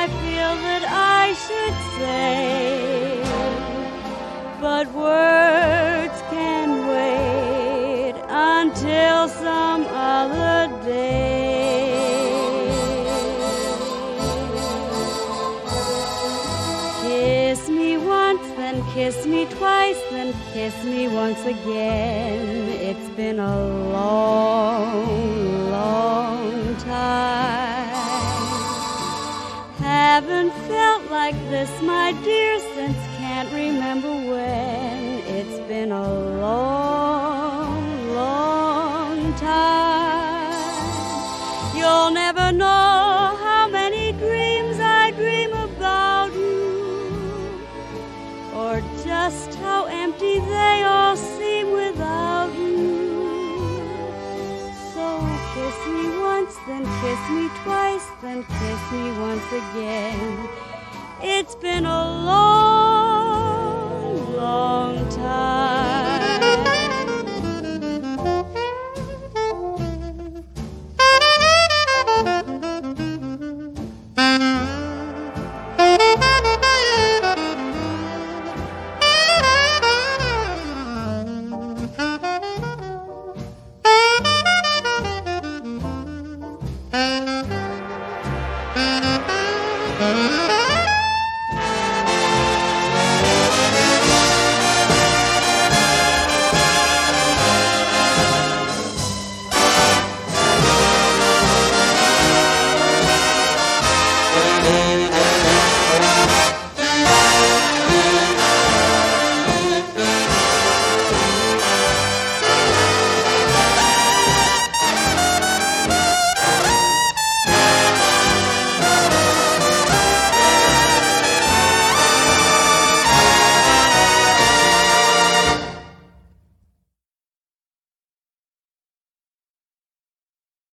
I feel that I should say, but words can wait until some other day. Kiss me once, then kiss me twice, then kiss me once again. It's been a long, long time. Haven't felt like this, my dear, since can't remember when. It's been a long, long time. You'll never know how many dreams I dream about you, or just how empty they all seem without you. So kiss me once, then kiss me twice, then kiss me once again. It's been a long